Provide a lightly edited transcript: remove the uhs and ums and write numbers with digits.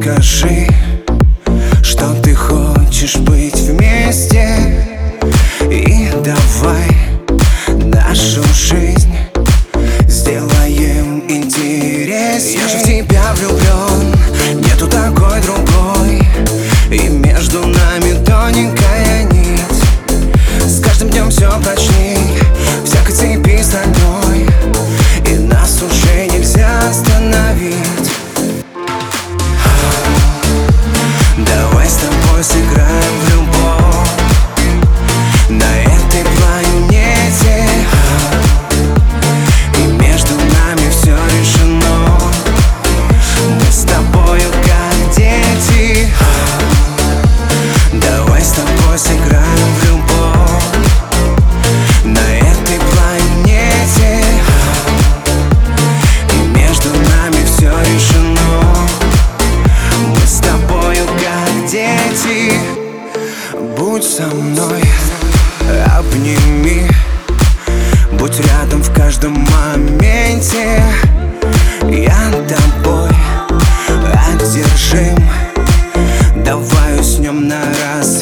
скажи, что ты хочешь быть вместе. И давай нашу жизнь сделаем интереснее. Я же в тебя влюблен, нету такой другой, и между нами тоненькая нить. С каждым днем все прочней, всякой цепи стальной, и нас уже нельзя остановить. Давай с тобой сыграем в любовь на этой планете, и между нами все решено. Мы с тобою как дети. Давай с тобой сыграем в любовь на этой планете, и между нами все решено. Мы с тобою как дети. Будь со мной, обними, будь рядом в каждом моменте. Я тобой одержим, давай уснем на раз.